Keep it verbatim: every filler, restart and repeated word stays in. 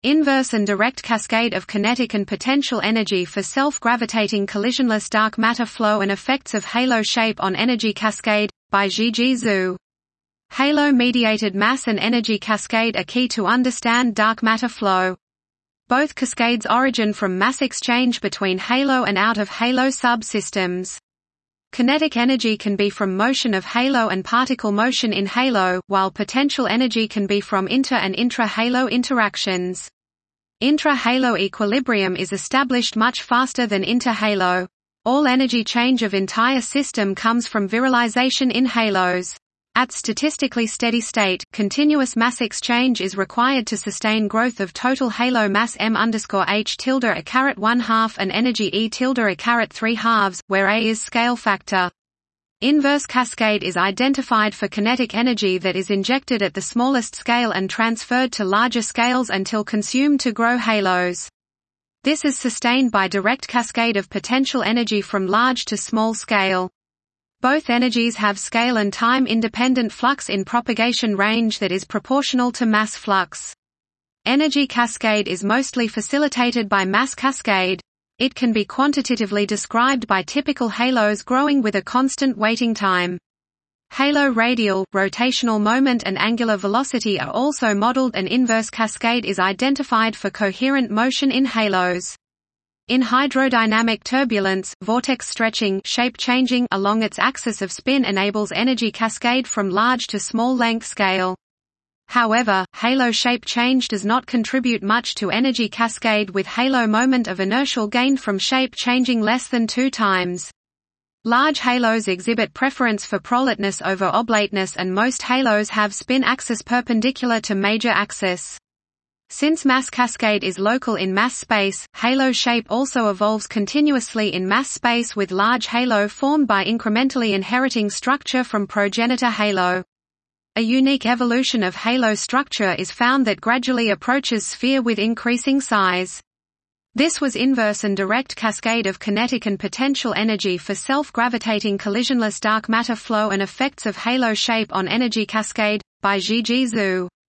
Inverse and direct cascade of kinetic and potential energy for self-gravitating collisionless dark matter flow and effects of halo shape on energy cascade, by Zhiji Zhu. Halo-mediated mass and energy cascade are key to understand dark matter flow. Both cascades origin from mass exchange between halo and out-of-halo subsystems. Kinetic energy can be from motion of halo and particle motion in halo, while potential energy can be from inter- and intra-halo interactions. Intra-halo equilibrium is established much faster than inter-halo. All energy change of entire system comes from virialization in halos. At statistically steady state, continuous mass exchange is required to sustain growth of total halo mass m underscore h tilde a caret one half and energy e tilde a caret three halves, where a is scale factor. Inverse cascade is identified for kinetic energy that is injected at the smallest scale and transferred to larger scales until consumed to grow halos. This is sustained by direct cascade of potential energy from large to small scale. Both energies have scale and time-independent flux in propagation range that is proportional to mass flux. Energy cascade is mostly facilitated by mass cascade. It can be quantitatively described by typical halos growing with a constant waiting time. Halo radial, rotational moment and angular velocity are also modeled, and inverse cascade is identified for coherent motion in halos. In hydrodynamic turbulence, vortex stretching, shape changing along its axis of spin enables energy cascade from large to small length scale. However, halo shape change does not contribute much to energy cascade, with halo moment of inertial gain from shape changing less than two times. Large halos exhibit preference for prolateness over oblateness, and most halos have spin axis perpendicular to major axis. Since mass cascade is local in mass space, halo shape also evolves continuously in mass space, with large halo formed by incrementally inheriting structure from progenitor halo. A unique evolution of halo structure is found that gradually approaches sphere with increasing size. This was inverse and direct cascade of kinetic and potential energy for self-gravitating collisionless dark matter flow and effects of halo shape on energy cascade, by Zhiji Zhu.